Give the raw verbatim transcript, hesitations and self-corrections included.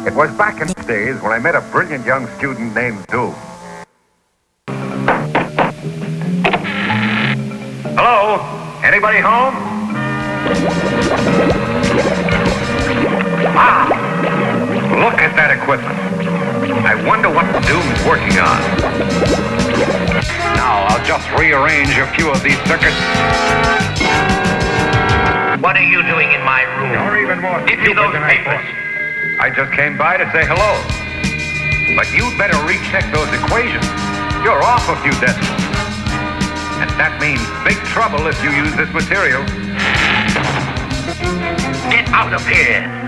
It was back in the days when I met a brilliant young student named Doom. Hello? Anybody home? Ah! Look at that equipment. I wonder what Doom's working on. Now, I'll just rearrange a few of these circuits. What are you doing in my room? You're even more Give me stupid those than I papers. thought. I just came by to say hello. But you'd better recheck those equations. You're off a few decimals. And that means big trouble if you use this material. Get out of here.